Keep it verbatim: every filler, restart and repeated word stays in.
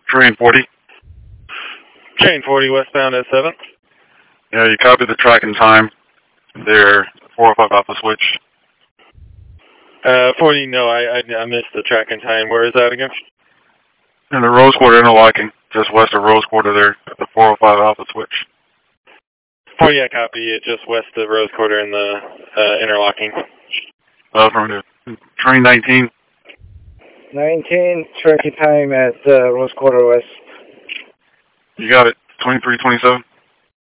Train forty. Train forty, westbound at seven. Yeah, you copy the track and time. They're four oh five Alpha Switch. Uh, forty, no, I, I, I missed the track and time. Where is that again? In the Rose Quarter interlocking, just west of Rose Quarter there, at the four oh five Alpha Switch. forty, I copy it, just west of Rose Quarter in the uh, interlocking. Uh, from the train nineteen. nineteen, track and time at uh, Rose Quarter West. You got it. twenty-three twenty-seven.